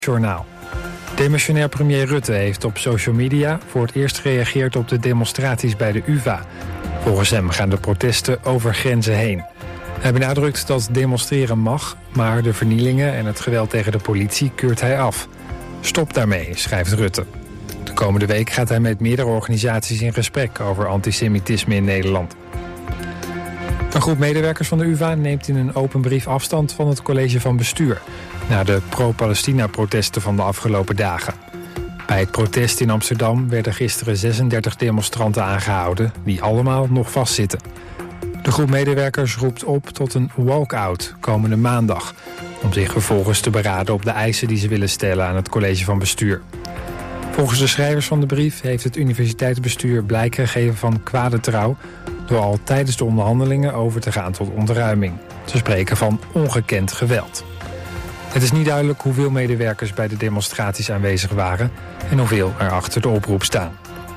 Journaal. Demissionair premier Rutte heeft op social media voor het eerst gereageerd op de demonstraties bij de UvA. Volgens hem gaan de protesten over grenzen heen. Hij benadrukt dat demonstreren mag, maar de vernielingen en het geweld tegen de politie keurt hij af. Stop daarmee, schrijft Rutte. De komende week gaat hij met meerdere organisaties in gesprek over antisemitisme in Nederland. Een groep medewerkers van de UvA neemt in een open brief afstand van het college van bestuur na de pro-Palestina-protesten van de afgelopen dagen. Bij het protest in Amsterdam werden gisteren 36 demonstranten aangehouden die allemaal nog vastzitten. De groep medewerkers roept op tot een walkout komende maandag om zich vervolgens te beraden op de eisen die ze willen stellen aan het college van bestuur. Volgens de schrijvers van de brief heeft het universiteitsbestuur blijk gegeven van kwade trouw door al tijdens de onderhandelingen over te gaan tot ontruiming. Ze spreken van ongekend geweld. Het is niet duidelijk hoeveel medewerkers bij de demonstraties aanwezig waren en hoeveel er achter de oproep staan.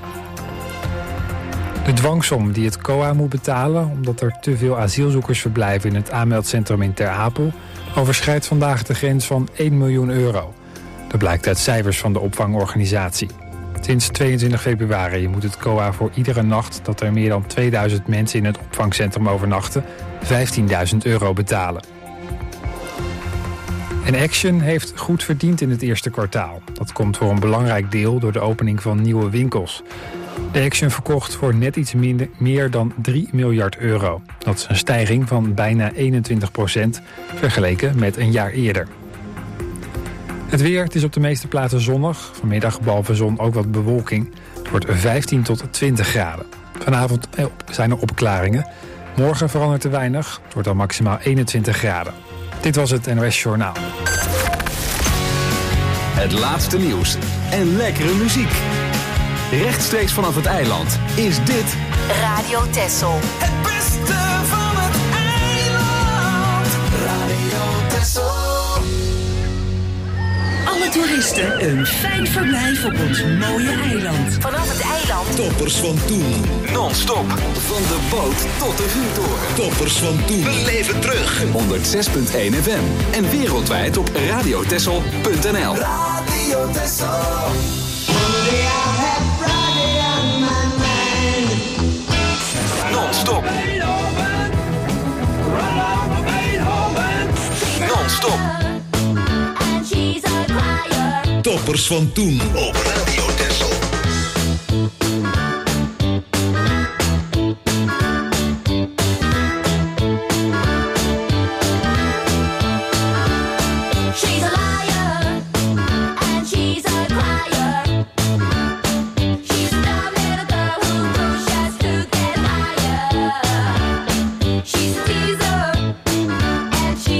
De dwangsom die het COA moet betalen omdat er te veel asielzoekers verblijven in het aanmeldcentrum in Ter Apel overschrijdt vandaag de grens van 1 miljoen euro. Dat blijkt uit cijfers van de opvangorganisatie. Sinds 22 februari moet het COA voor iedere nacht dat er meer dan 2000 mensen in het opvangcentrum overnachten 15.000 euro betalen. En Action heeft goed verdiend in het eerste kwartaal. Dat komt voor een belangrijk deel door de opening van nieuwe winkels. De Action verkocht voor net iets meer dan 3 miljard euro. Dat is een stijging van bijna 21% vergeleken met een jaar eerder. Het weer, het is op de meeste plaatsen zonnig. Vanmiddag behalve zon ook wat bewolking. Het wordt 15 tot 20 graden. Vanavond zijn er opklaringen. Morgen verandert er weinig. Het wordt dan maximaal 21 graden. Dit was het NOS Journaal. Het laatste nieuws en lekkere muziek. Rechtstreeks vanaf het eiland is dit Radio Texel. Het beste van het eiland. Radio Texel. Alle toeristen een fijn verblijf op ons mooie eiland. Vanaf het eiland. Toppers van toen. non-stop van de boot tot de vuurtoren. Toppers van toen. Beleef het terug. 106.1 FM en wereldwijd op radiotessel.nl. Radio Texel. One day I had Friday on my mind. Non-stop. Non-stop. Toppers van toen op Radio Texel.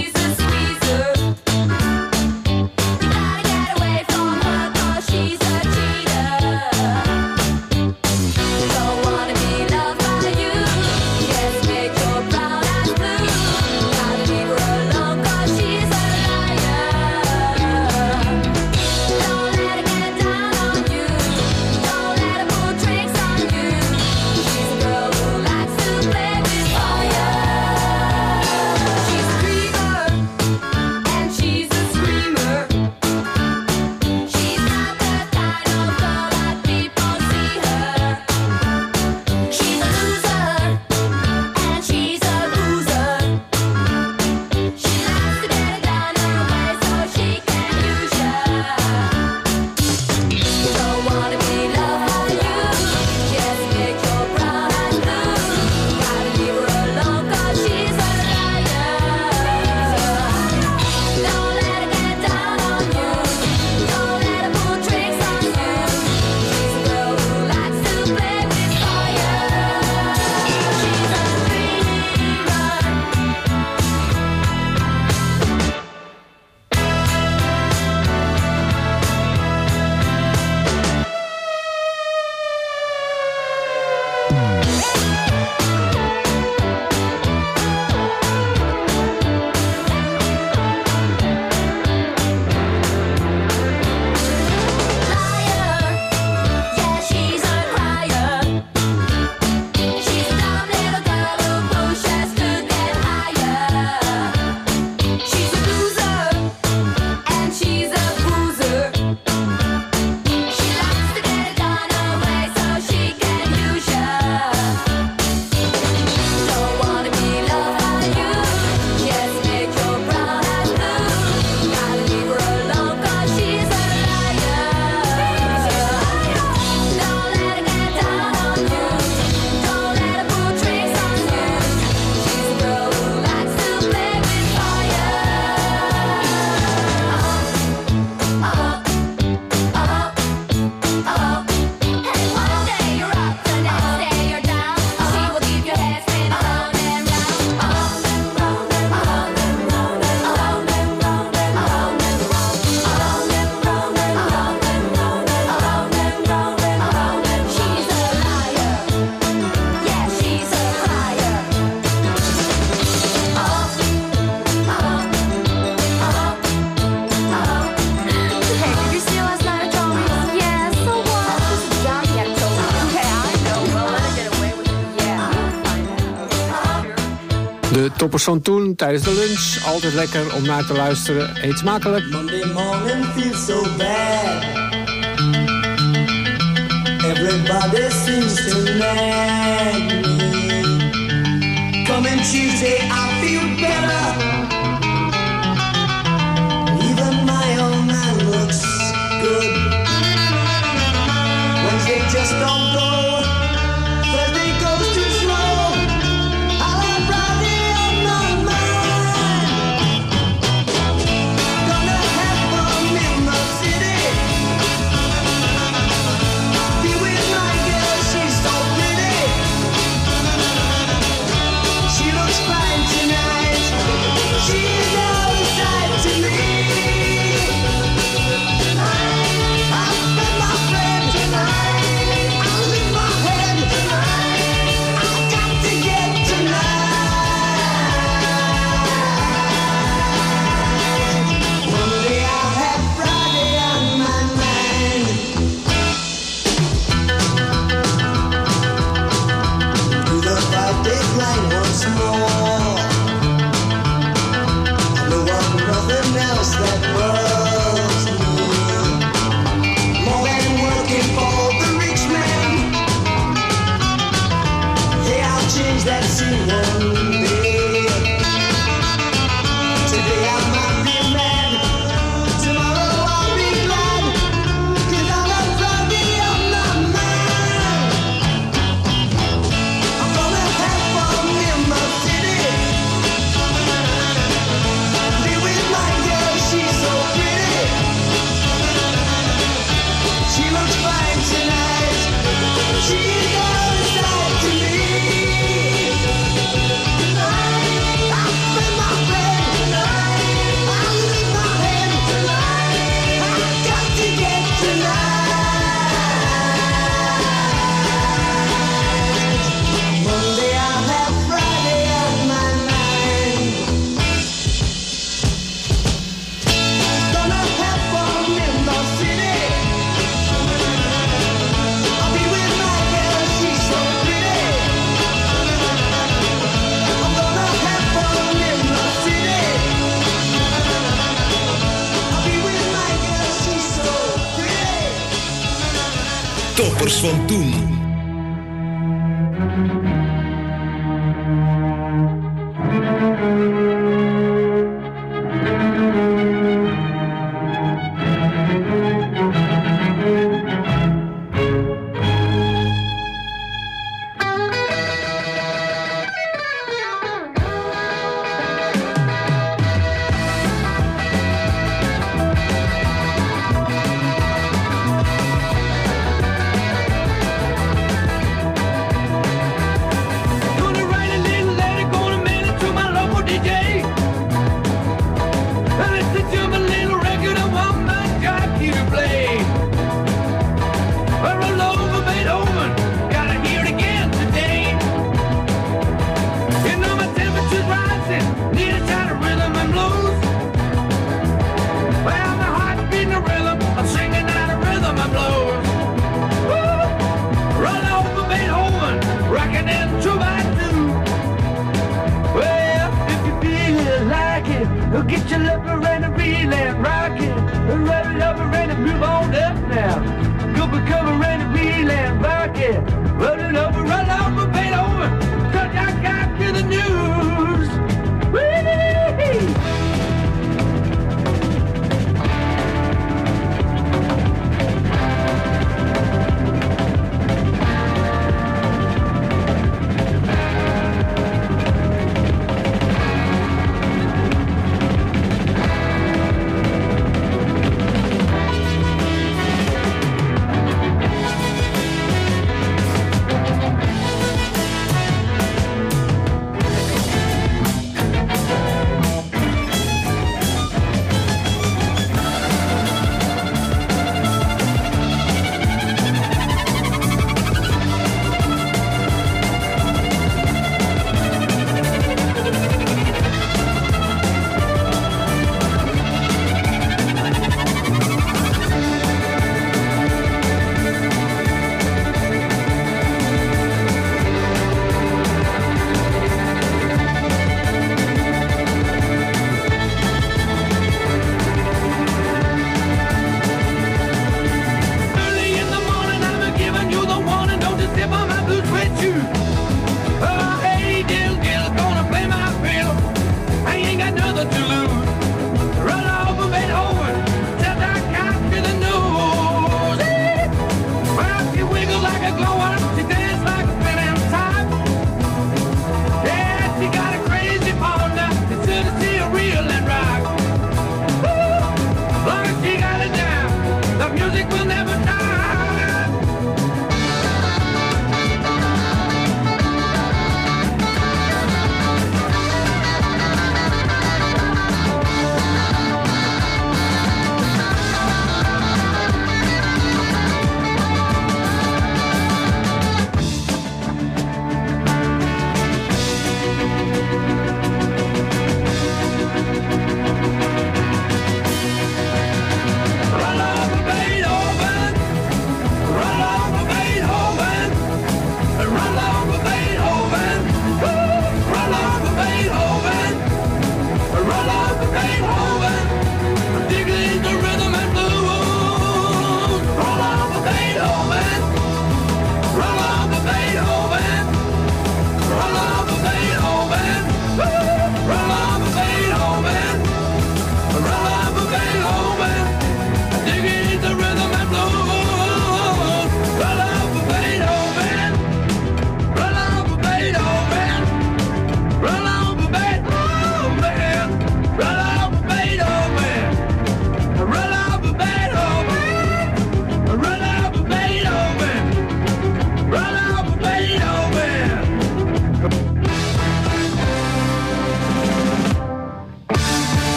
She's a Toppers van toen, tijdens de lunch. Altijd lekker om naar te luisteren. Eet smakelijk. Monday morning feels so bad. Everybody seems to nag me. Coming Tuesday, I feel better. Even my own man looks good. Wednesday just don't go. Thursday goes too slow. I'll have Friday on my mind. Gonna have fun in the city. Be with my girl, she's so pretty. She looks fine tonight. She's all inside to me. I've met my friend tonight. I'll leave my head tonight. I've got to get tonight. Monday I'll have Friday on my mind. Do the 5-day plan once more. I know I'm nothing else that loves me. More than working for the rich man. Hey, I'll change that scene one day. Today I might be mad. Tomorrow I'll be glad. 'Cause I'll have Friday on my mind. I'm gonna have fun in my city. Be with my girl, she's so pretty. She looks fine tonight. She's all inside to me. I'll spend my friend tonight. I'll leave my head tonight. I've got to get tonight. Monday I'll have Friday on my mind. Gonna have fun in the city. I'll be with my girl, she's so pretty. I'm gonna have fun in the city. I'll be with my girl, she's so pretty. Toppers van toen.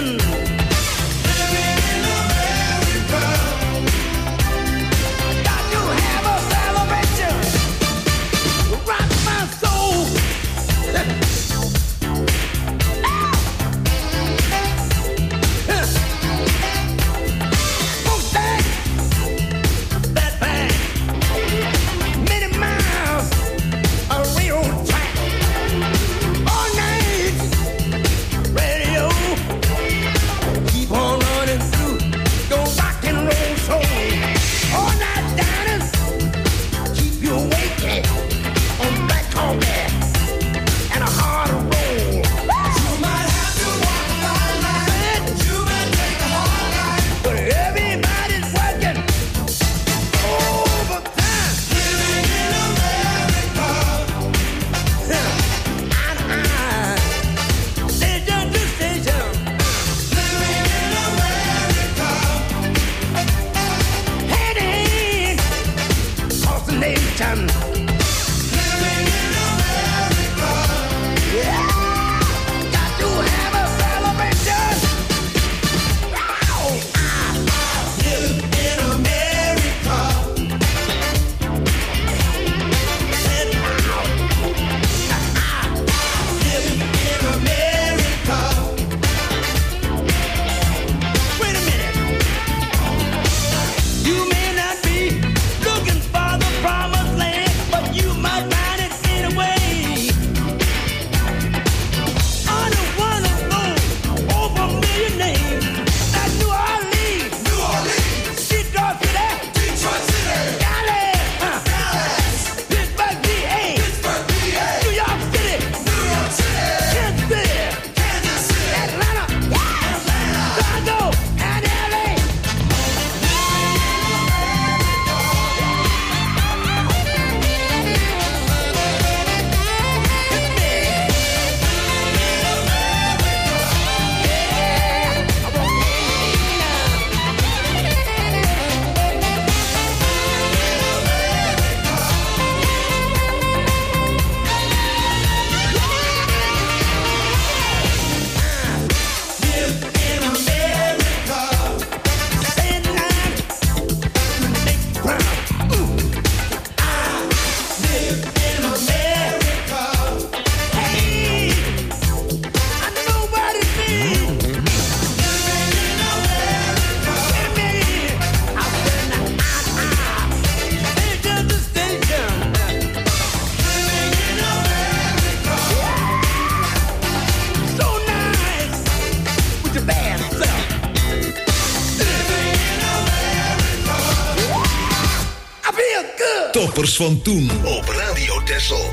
Toppers van toen op Radio Texel.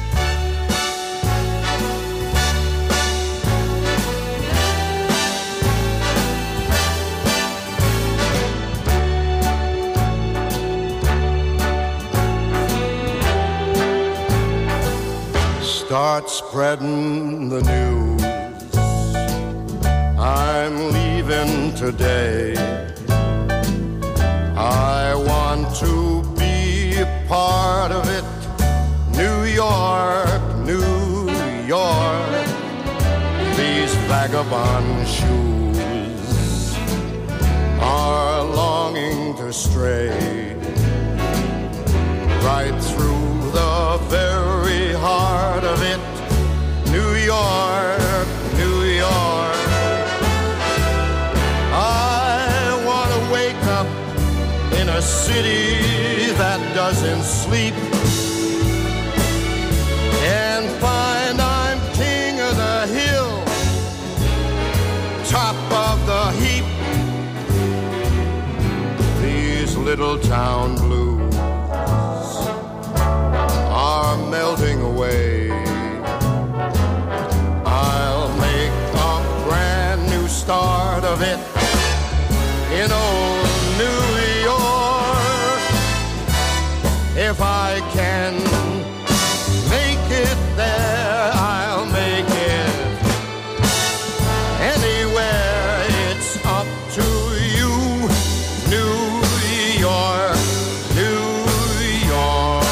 Start spreading the news. I'm leaving today. I want to be a part of it. New York, New York. These vagabond shoes are longing to stray right through the very heart of it. New York, New York. I want to wake up in a city that doesn't sleep and find I'm king of the hill, top of the heap. These little town blues are melting away. I'll make a brand new start of it in old New York. If I can make it there, I'll make it anywhere. It's up to you, New York, New York.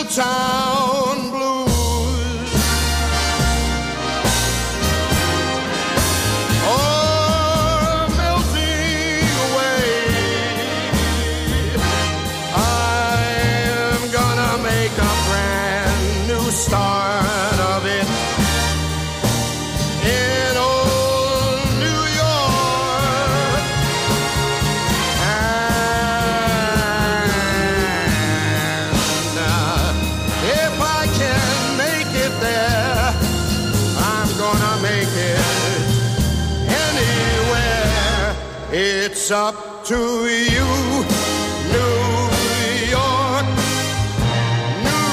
town blues. Oh, melting away. I'm gonna make a brand new start of it in old New York. And if I can make it there, I'm gonna make it anywhere. It's up to you, New York, New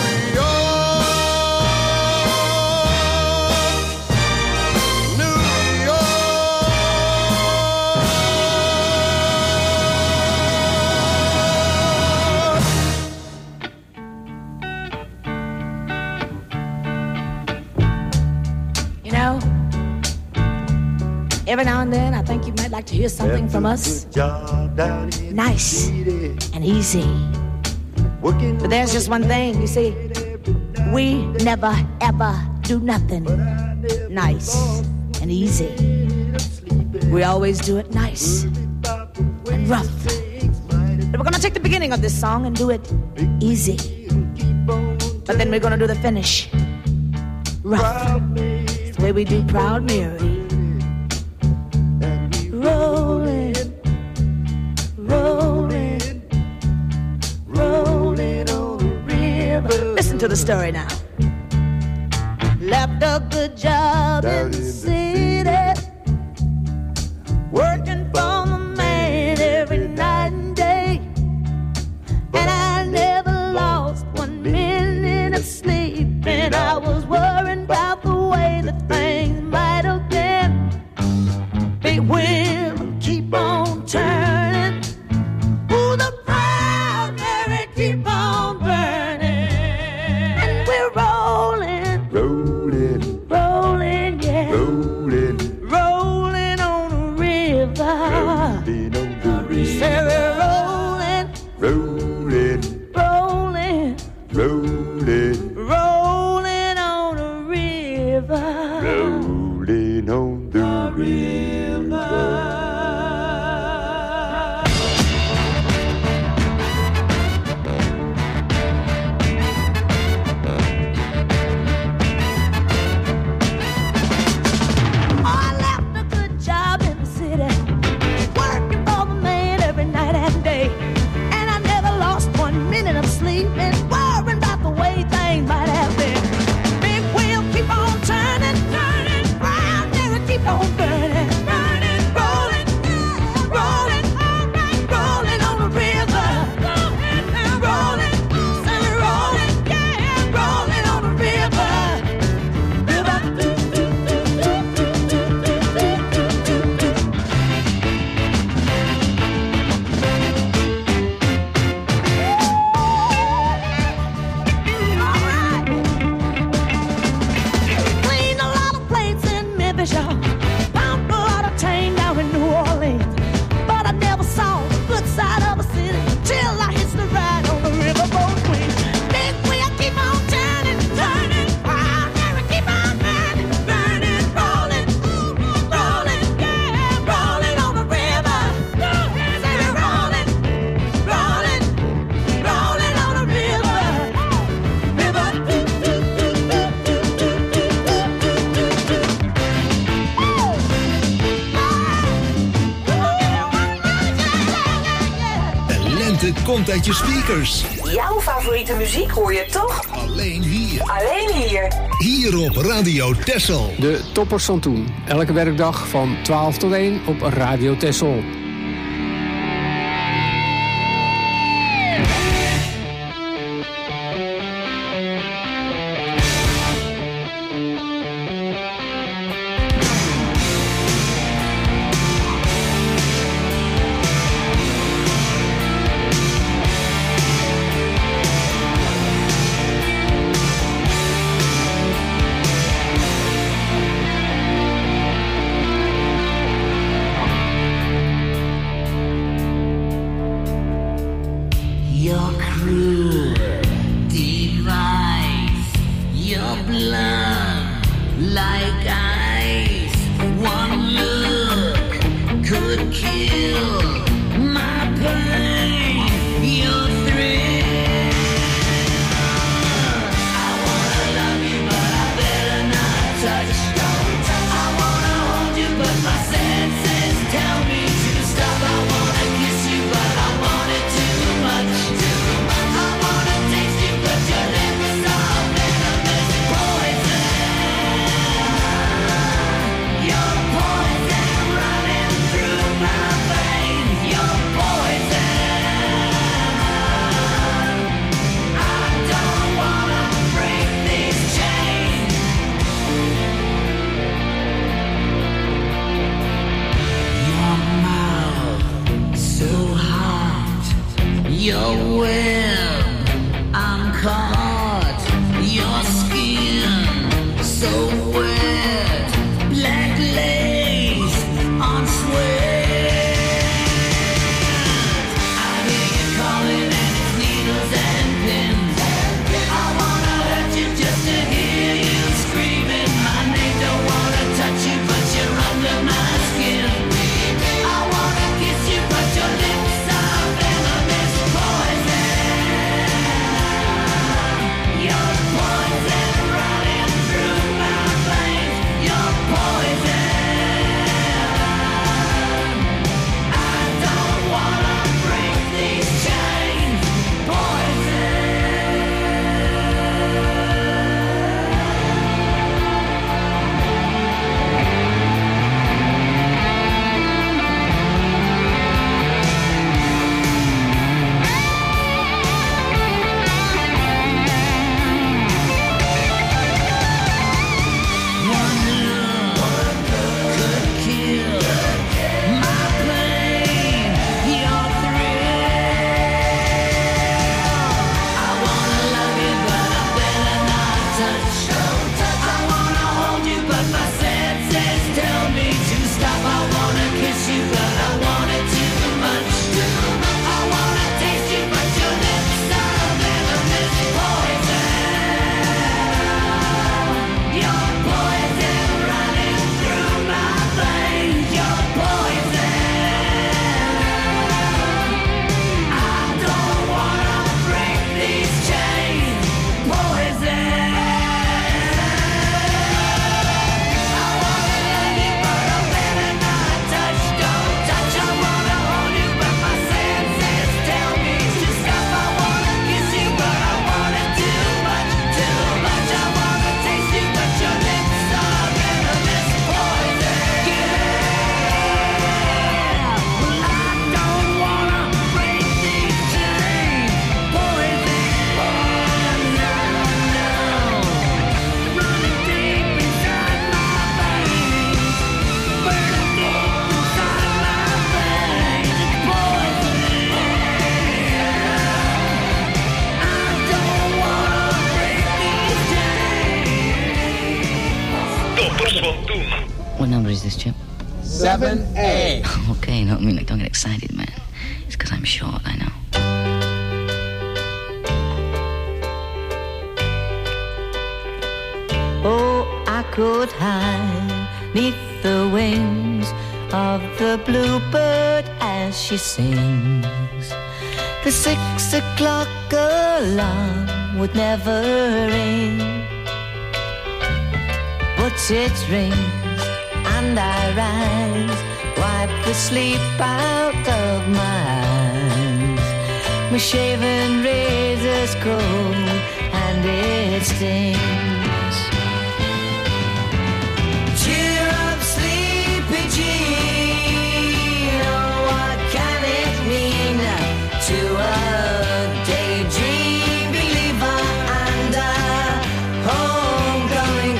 York, New York. You know, every now and then I think you might like to hear something from us. Nice and easy. But there's just one thing, you see, we never ever do nothing nice and easy. We always do it nice and rough. But we're gonna take the beginning of this song and do it easy. But then we're gonna do the finish rough. It's the way we do Proud Mary. Rolling, rolling, rolling on the river. Listen to the story now. Left a good job in the city, working for the man every night and day. And I never lost 1 minute of sleep. And I was worried about the way that things might have been. Big wheel keep on turning. Ooh, the Proud Mary keep on burning. And we're rolling, Rolling, rolling, yeah, rolling, rolling on the river. rolling on the Say we're rolling, rolling, rolling, rolling, rolling on the river. rolling on the river. I left a good job in the city, working for the man every night and day. And I never lost 1 minute of sleep and worrying about the way things might have been. Big wheel keep on turning, turning, Proud Mary keep on burning, burning, rolling, rolling, all right, rolling on the river. Rolling, say rolling, yeah, rolling on the river. River, cleaned a lot of plates in Memphis, y'all. Pumped a lot of tang down in New Orleans. But I never saw the good side of a city till I hitched the ride on the riverboat queen. Big wheel keep on turning, turning. Proud Mary keep on burning, burning, rolling, rolling, yeah, rolling on the river. Say we're rolling, rolling, rolling on the river. River. Talenten komt uit je speakers. Jouw favoriete muziek hoor je toch? Alleen hier. Alleen hier. Hier op Radio Texel. De toppers van toen. Elke werkdag van 12 tot 1 op Radio Texel. Your cruel divine. your blood like ice. One look could kill my pain, your thrill. I wanna love you, but I better not touch. I wanna hold you, but my senses tell me to stop. I wanna kiss you, but I want it too much. I wanna taste you, but your lips are venomous poison. Your poison running through my veins. Your poison. I don't wanna break these chains. Your mouth so hot. Your web, I'm caught. Your skin so wet. Black lace on sweat. I hear you calling and it's needles and pins. I wanna hurt you just to hear you screaming my name. Don't wanna touch you, but you're under my skin. I wanna kiss you, but your lips are venomous poison. Your poison running through my veins. Your poison. I don't wanna break these chains. Poison. One look could kill my pain, your thrill. I wanna love you, but I better not touch. I wanna hold you, but my senses tell me to stop. I wanna kiss you, but I want it too much. I wanna taste you, but your lips are venomous poison. Your poison running through my veins. Your poison. I don't wanna break these chains. Poison. I wanna love you, but I better not touch. Don't touch. I wanna hold you, but my senses tell me to stop. I wanna kiss you, but I want it too much, too much. I wanna taste you, but your lips are venomous poison. Well, I don't wanna break these chains. Poison. No, no. Running deep inside my veins. Burning deep inside my veins. It's poison. I don't wanna break these chains. Toppers van toen. What number is this, Chip? 7A. Okay, no, I mean, like, don't get excited, man. It's because I'm short, I know. Oh, I could hide neath the wings of the bluebird as she sings. The 6 o'clock alarm would never ring, but it rings and I rise, wipe the sleep out of my eyes. My shaven razor's cold and it stings. Cheer up, sleepy Jean. Oh, what can it mean to a daydream believer and a homecoming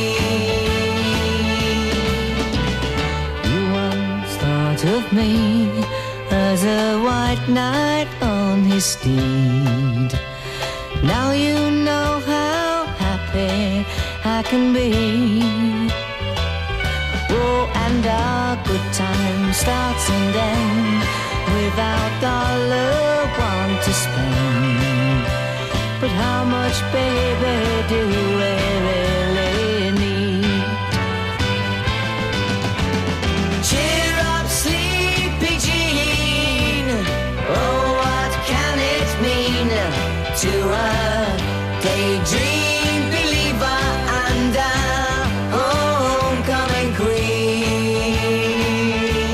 queen? You once thought of me as a white knight on his steed. Now you know how happy I can be. Oh, and our good time starts and ends without $1 to spend. But how much, baby, do we really need? Cheer up, sleepy Jean. Oh, what can it mean to a daydream believer and a homecoming queen?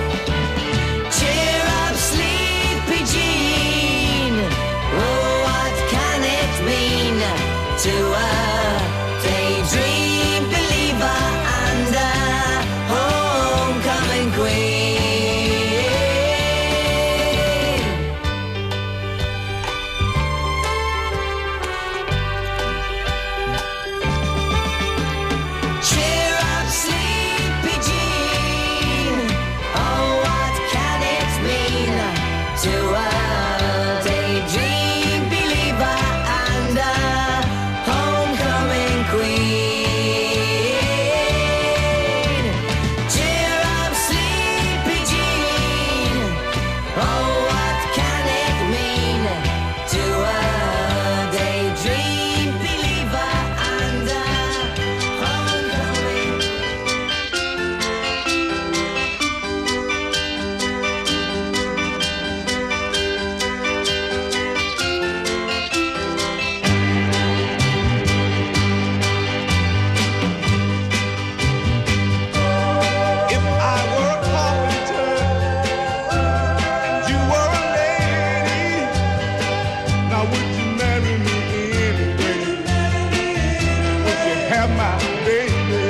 Cheer up, sleepy Jean. Oh, what can it mean to a daydream believer and a homecoming queen? Cheer up, sleepy Jean. Oh, what can it mean to a daydream believer and a homecoming queen? Cheer up, sleepy Jean. Oh, what can it mean to a daydream believer and a homecoming? If I were a carpenter and you were a lady, now would you marry me anyway? Would you have my baby?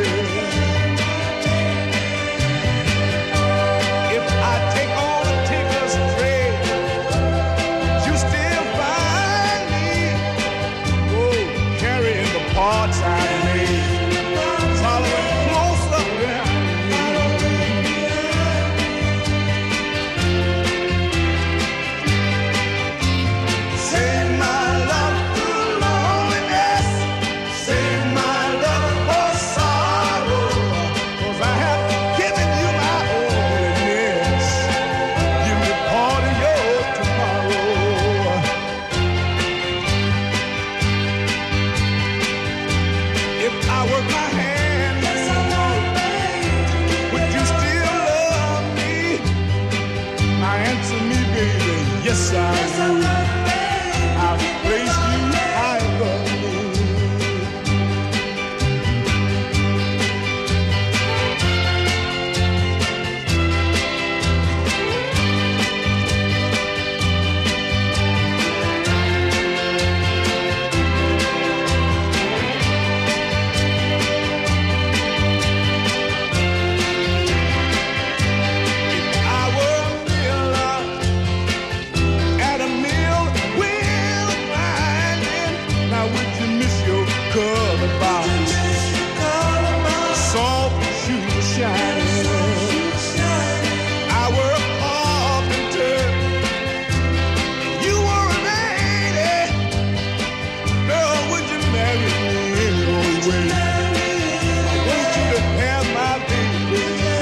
If I take on a ticker's trade, you still find me, oh, carrying the parts I made, following close up there. Save my love through loneliness. Save my love for sorrow. 'Cause I have given you my onlyness. Give me part of your tomorrow. If I work my hands, would you still love me? Now answer me, baby. Yes, I would. I'll place you high above me. If I were a miller at a mill wheel grinding, now would you miss your colored box? Soft shoes shining. I were a carpenter, you were a lady. Girl, would you marry me anyway? I want you to have my baby.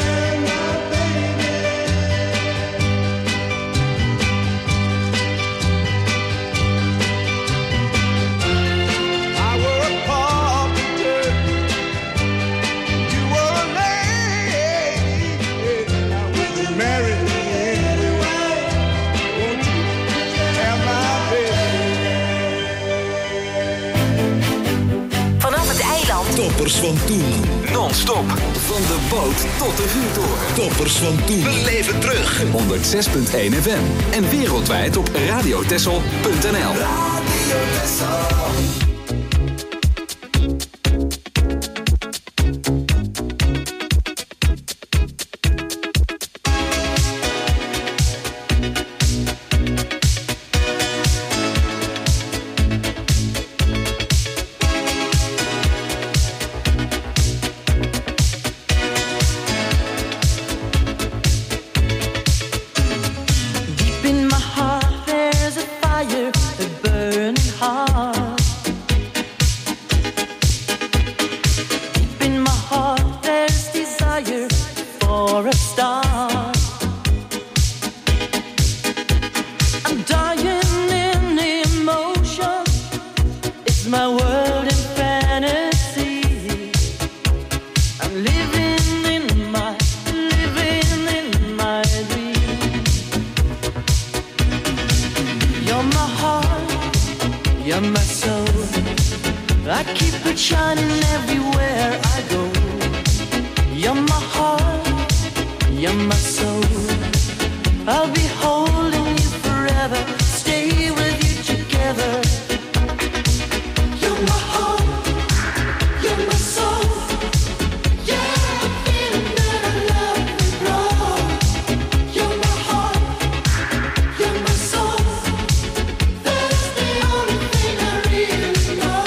I were a carpenter, you were a lady. Now would you marry me anyway? Won't you have my baby? Vanaf het eiland Toppers van toen. Non-stop. Van de boot tot de vuurtoren. Toppers van toen. Beleef het terug. 106.1 FM. En wereldwijd op radiotessel.nl. Deep in my heart, there's a fire that burns hard. You're my soul. I keep it shining everywhere I go. You're my heart, you're my soul. I'll be holding you forever, stay with you together. You're my heart, you're my soul. Yeah, I'm feeling that I love you, bro. You're my heart, you're my soul. That's the only thing I really know.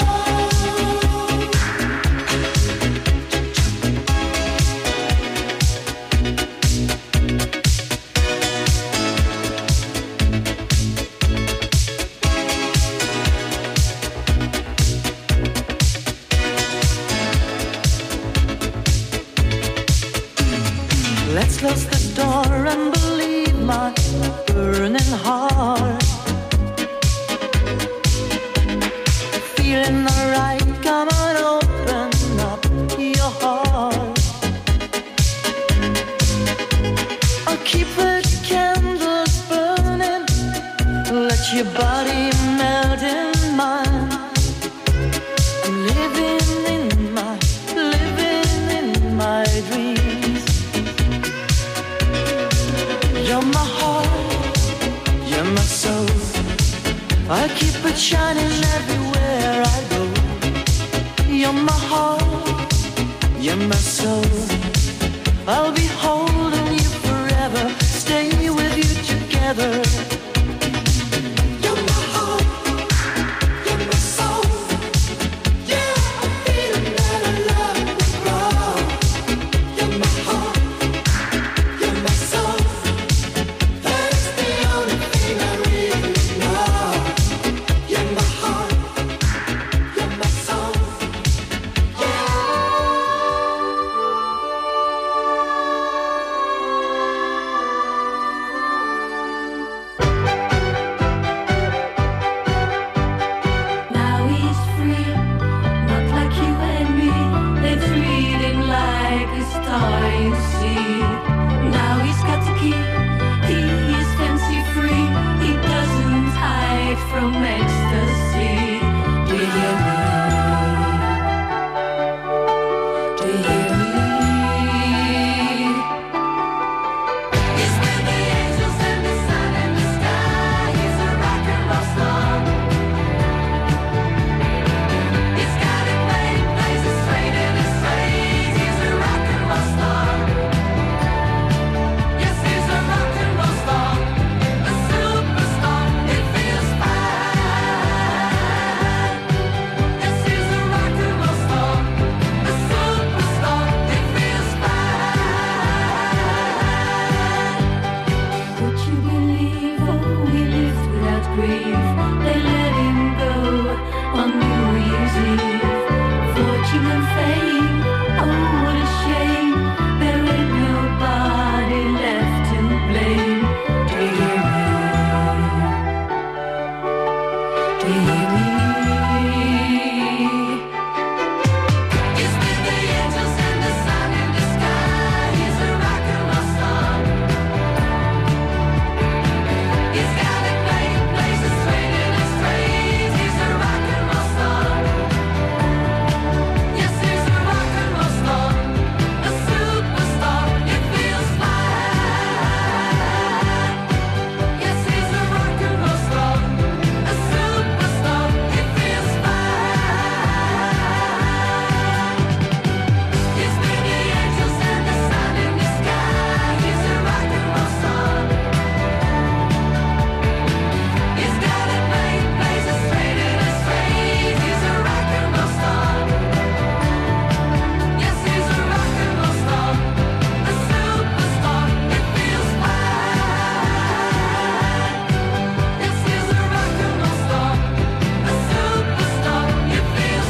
Let's close the door and believe my burning heart. Feeling alright, come on, open up your heart. I'll keep the candles burning, let your body melt in mine. I'm living in my dreams. You're my heart, you're my soul. I keep it shining everywhere I go. You're my heart, you're my soul. I'll be holding you forever, stay with you together. You're my heart, you're my soul. Yeah, I'm feeling that I love you, bro. You're my heart, you're my soul. That's the only thing I really know. You're my heart, you're my soul. Now he's free, not like you and me. Let's read him like a star in the sea. Now he's got the key, he is fancy free. He doesn't hide from ecstasy. Do you hear me? Do you hear me? He's with the angels and the sun and the sky. He's a rock and roll star. He's got it made places straight in his straight. He's a rock and roll star. Yes, he's a rock and roll star. A superstar, it feels fine. Yes, he's a rock and roll star. A superstar, it feels fine. Would you believe, oh, he lived without grief? They let him go on New Year's Eve. Fortune and fame, oh, what a shame. There ain't nobody left to blame. Do you hear me? Do you hear me? He's with the angels and the sun in the sky. He's a rock and roll star. He's got it made places straight in his straight. He's a rock and roll star. Yes, he's a rock and roll star. A superstar, it feels fine. Yes, he's a rock and roll star. A superstar, it feels fine. He's with the angels and the sun in the sky. He's a rock and roll star. He's got it made places straight in his straight. He's a rock and roll star. Yes, he's a rock and roll star. A superstar, it feels fine. Yes, he's a rock and roll star. A superstar, it feels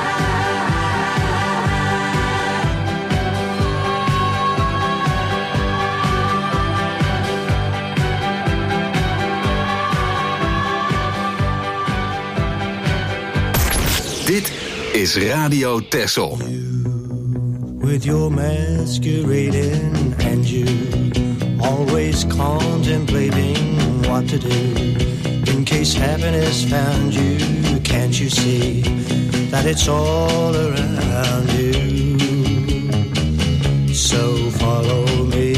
Dit is Radio Texel. With your masquerading and you always contemplating what to do in case happiness found you you see that it's all around you? So follow me.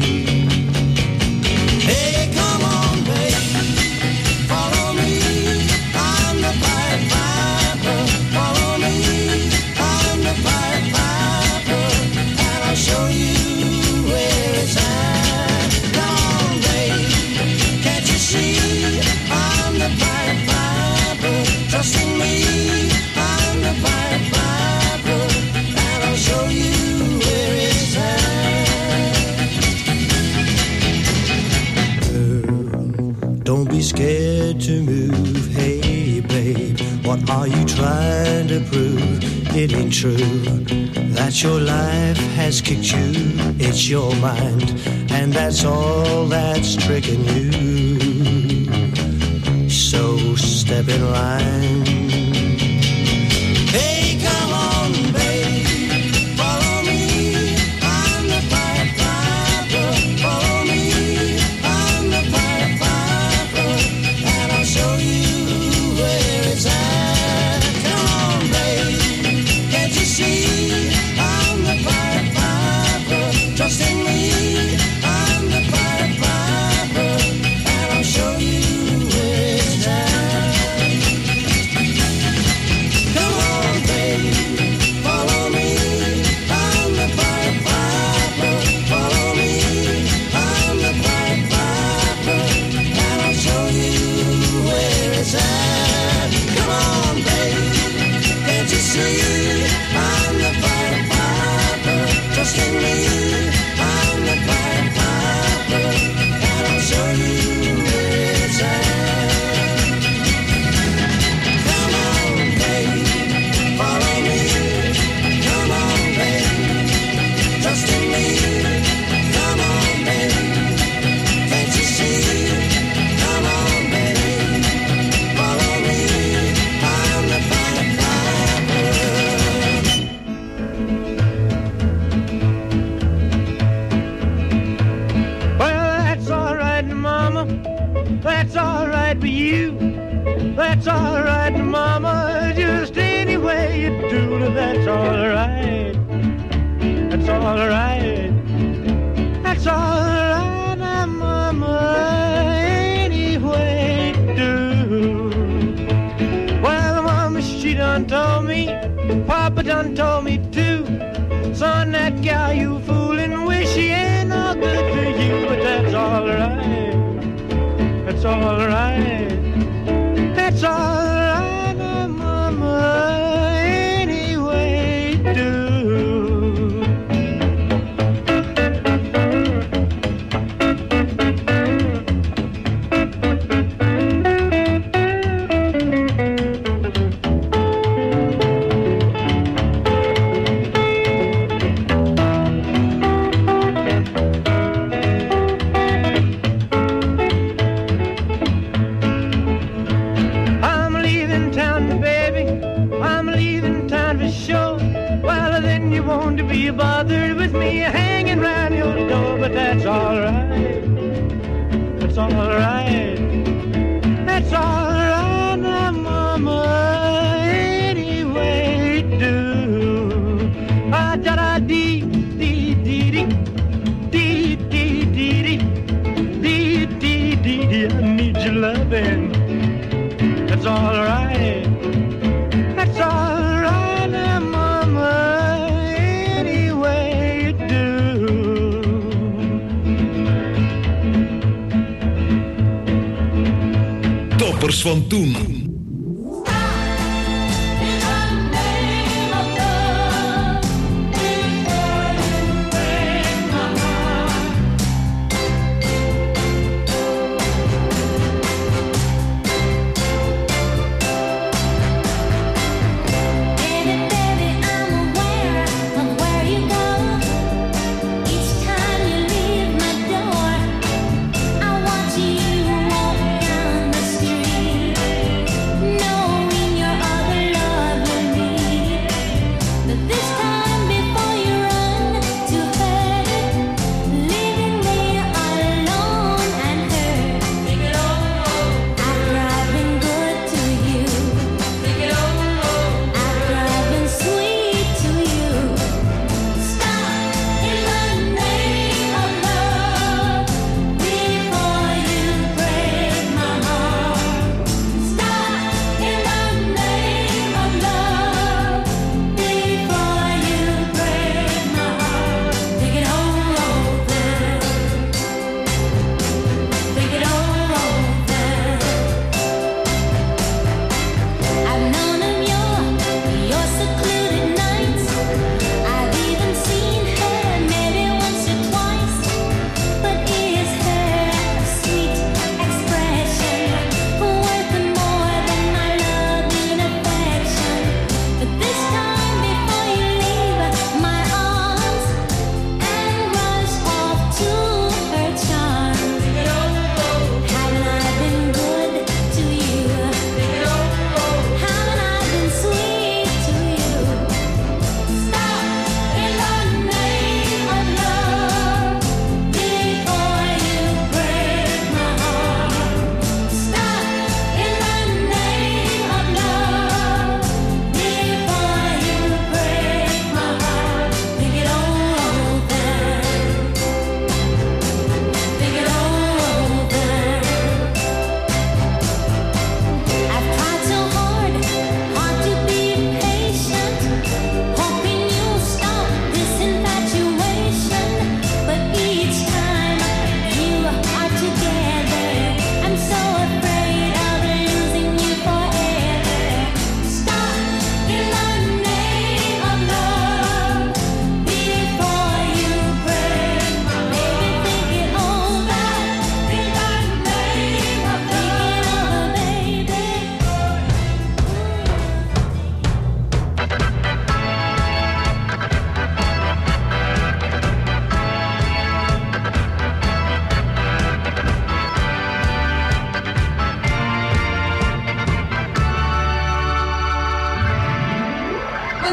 Hey, come on, babe, follow me. I'm the Pied Piper. Follow me, I'm the Pied Piper, and I'll show you where it's at. Come on, babe, can't you see? I'm the Pied Piper. Trust in me, I'm the Pied Piper, and I'll show you where it's at. Girl, don't be scared to move. Hey, babe, what are you trying to prove? It ain't true that your life has kicked you. It's your mind, and that's all that's tricking you. So step in line. Hey, come on, babe, follow me. I'm the Pied Piper. Follow me, I'm the Pied Piper, and I'll show you where it's at. Come on, babe, can't you see? I'm the Pied Piper. Trust in me, I'm the Pied Piper, and I'll show you where it's at. Come on, babe, follow me. I'm the Pied Piper. Follow me, I'm the Pied Piper, and I'll show you where it's at. Come on, babe, can't you see? I'm the Pied Piper. Trust in me, I'm the Pied Piper, and I'll show you where it's at. Come on, babe, follow me. Come on, babe, trust in me. Come on, babe, can't you see? Come on, babe, follow me. I'm the Pied Piper. Well, that's all right, Mama. That's all right with you. That's all right, Mama. Just any way you do it, that's all right. That's all right. That's all right, Mama. Any way you do. Well, Mama, she done told me. Papa done told me too. Son, that gal you fooling with, she ain't no good to you, but that's all right. That's all right. That's all right, Mama. Any way you do. I'm leaving town, baby. I'm leaving town for sure. Well, then you won't be bothered with me hanging round your door, but that's all right. That's all right. That's all right, now, Mama. Any way you do. Ah, da da dee dee dee dee dee dee dee dee dee dee dee. I need your loving. That's all right. That's all right, now, Mama. Any way you do. Toppers van toen. I watch you walk down the street.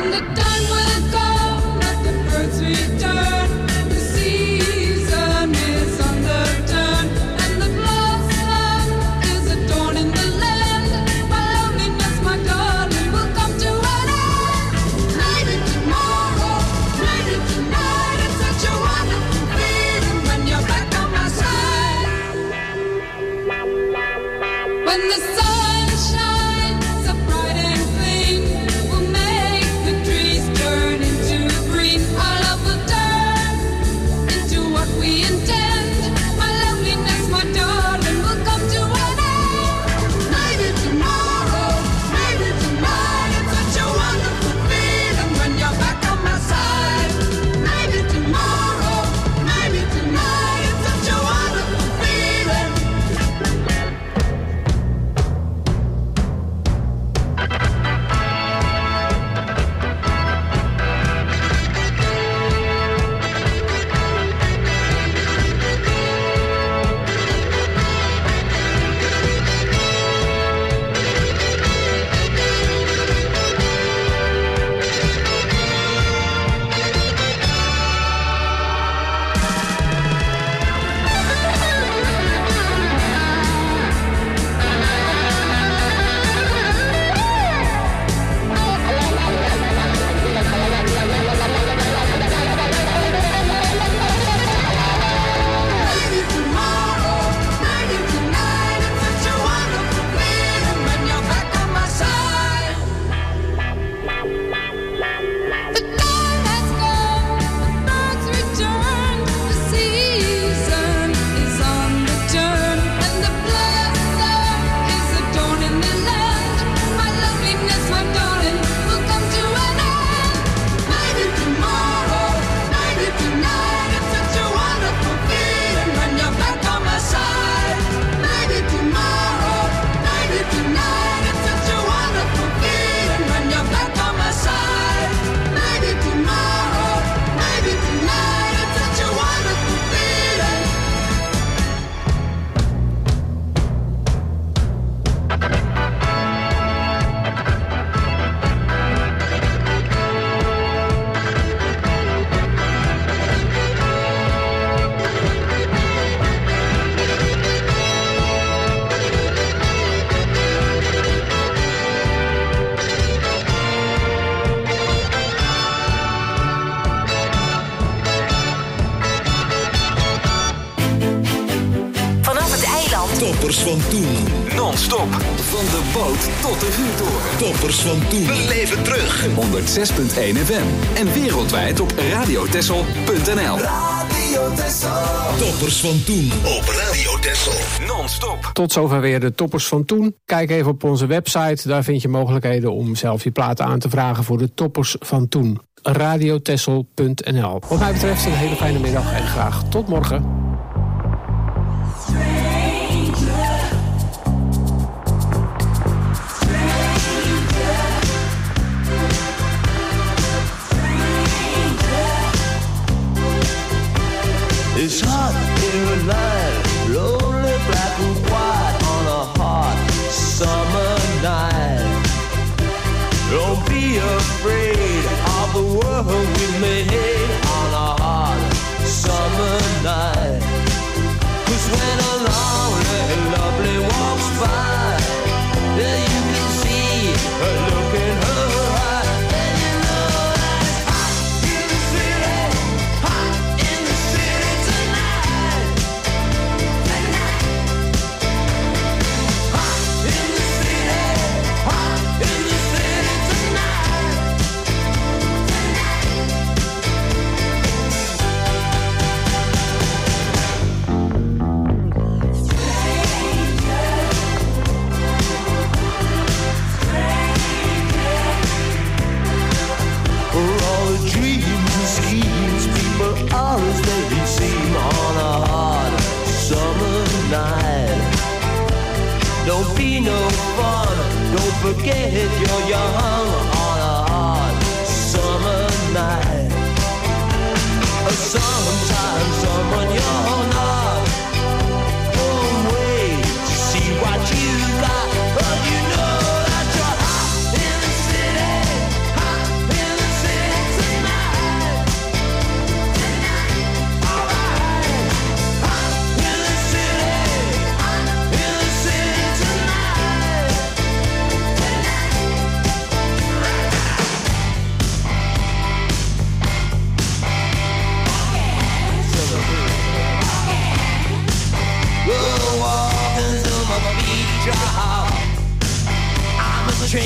Toppers van toen. Non-stop. Van de boot tot de vuurtoren. Toppers van toen. We leven terug. 106.1 FM. En wereldwijd op radiotessel.nl. Radio Tessel. Toppers van toen op Radio Tessel. Non-stop. Tot zover weer de toppers van toen. Kijk even op onze website. Daar vind je mogelijkheden om zelf je platen aan te vragen voor de toppers van toen. radiotessel.nl. Wat mij betreft een hele fijne middag en graag tot morgen. It's hot in the night, lonely black and white on a hot summer night. Don't be afraid of the world we made on a hot summer night. 'Cause when a lonely and lovely walks by, then you can see her look in her eye, and you know that it's hot in the city, hot in the city tonight. Hot in the city, hot in the city tonight. For all the dreams and schemes, people always make it seem on a hot summer night. Don't be no fun, don't forget you're young on a hot summer night. Sometimes someone you're not won't wait to see what you got, but you know that you're hot in the city, hot in the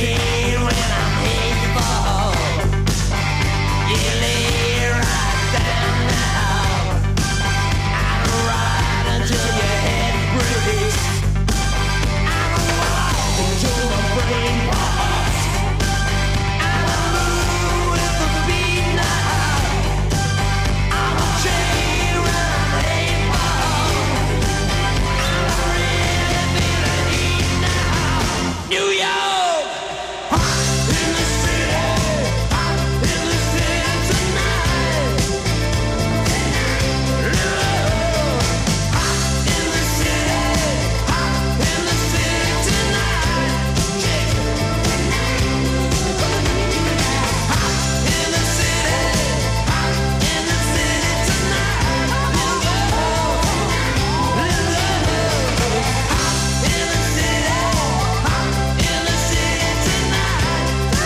chain when I'm hateful. You lay right down now. I'm right until your head breaks. I'm wild until my brain pops. I'm a moon with a beat now. I'm a chain when I'm hateful. I'm really feeling heat now. New York, hot in the city, hot in the city tonight. Love, hot in the city, hot in the city tonight. Hot in the city, hot in the city tonight. Love, hot in the city, hot in the city tonight.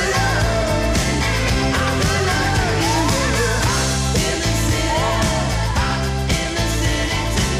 I'm in love. Hot in the city, hot in the city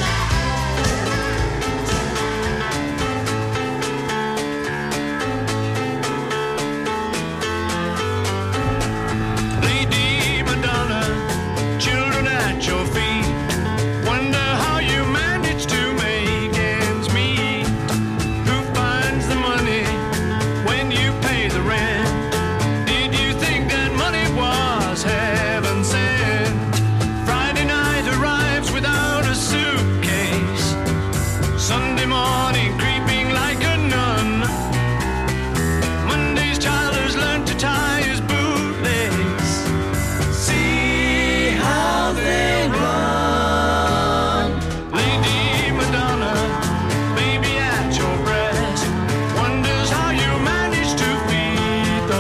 Lady Madonna, children at your feet. Wonder how you manage to make ends meet. Who finds the money when you pay the rent? Did you think that money was heaven sent? Friday night arrives without a suitcase. Sunday morning creeping like a nun. Monday's child has learned to tie his bootlace. See how they run. Lady Madonna, baby at your breast, wonders how you manage to feed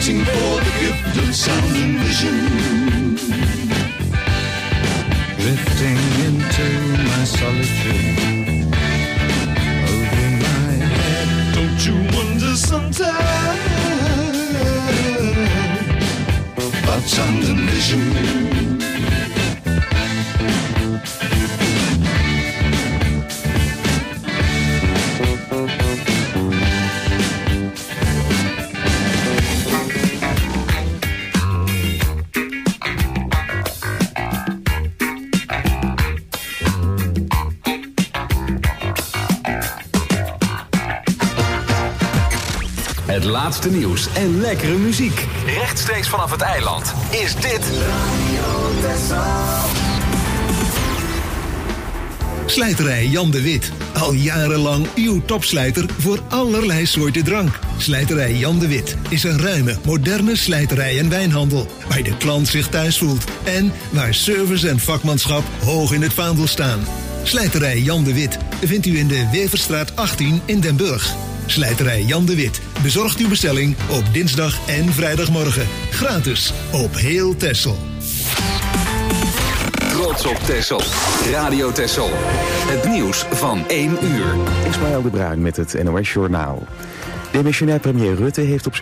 searching for the gift of sound and vision. Drifting into my solitude. Over my head. Don't you wonder sometimes about sound and vision? Het laatste nieuws en lekkere muziek. Rechtstreeks vanaf het eiland is dit Radio Texel. Slijterij Jan de Wit. Al jarenlang uw topslijter voor allerlei soorten drank. Slijterij Jan de Wit is een ruime, moderne slijterij en wijnhandel. Waar de klant zich thuis voelt. En waar service en vakmanschap hoog in het vaandel staan. Slijterij Jan de Wit vindt u in de Weverstraat 18 in Den Burg. Slijterij Jan de Wit bezorgt uw bestelling op dinsdag en vrijdagmorgen. Gratis op heel Texel. Trots op Texel. Radio Texel. Het nieuws van 1 uur. Ismaël de Bruin met het NOS Journaal. Demissionair premier Rutte heeft op